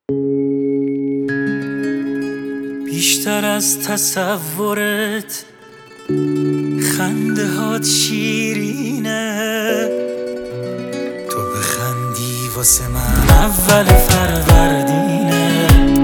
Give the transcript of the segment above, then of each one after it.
بیشتر از تصورت خنده هات شیرینه، تو بخندی واسه من اول فروردینه.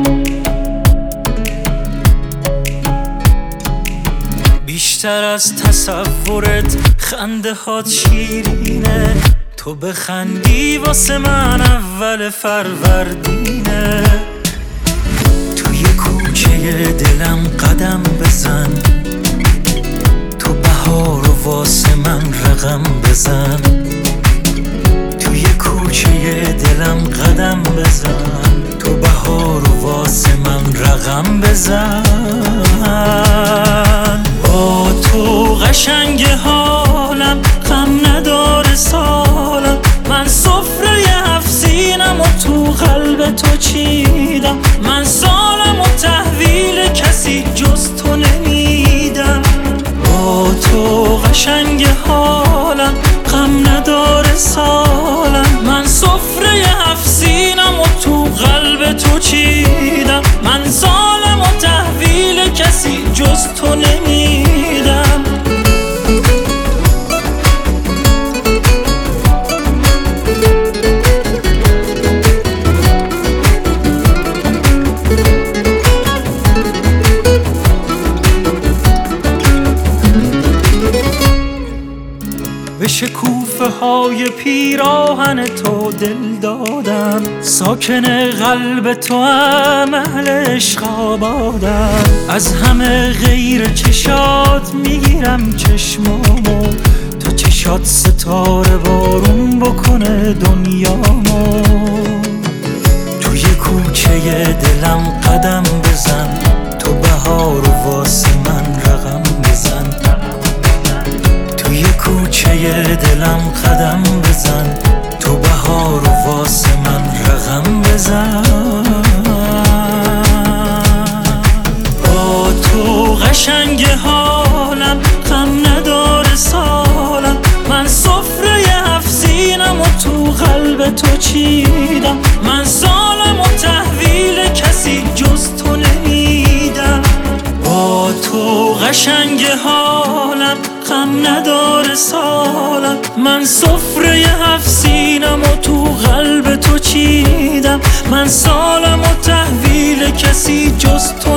بیشتر از تصورت خنده هات شیرینه، تو بخندی واسه من اول فروردینه. توی کوچه دلم قدم بزن، تو بهار و واسه من رقم بزن. توی کوچه دلم قدم بزن، تو بهار و واسه من رقم بزن. با تو قشنگ حالم، غم نداره سالم. من سفره 7 سینم و تو قلب تو چیدم. من سالم و تحویل کسی جز تو نمیدم. با تو قشنگ حالم، غم نداره سالم. من سفره 7 سینم و تو قلب تو چیدم. من سالم و تحویل کسی جز تو نمیدم. به شکوفه های پیراهن تو دل دادم. ساکن قلب تو هم اهل عشق آبادم. از همه غیر چشات میگیرم چشمامو، تا چشات ستاره بارون بکنه دنیامو. توی کوچه دلم قدم بزن، تو بهار و واسه من رقم بزن. توی کوچه دلم قدم بزن، تو بهار و واسه من رقم بزن. با تو قشنگ حالم، غم نداره سالم. من سفره 7 سینم و تو قلب تو چیدم. من سالم و تحویل کسی جز تو نمیدم. با تو قشنگ حالم، غم نداره سالم. من سفره 7 سینم و تو قلب تو چیدم. من سالم و تحویل کسی جز تو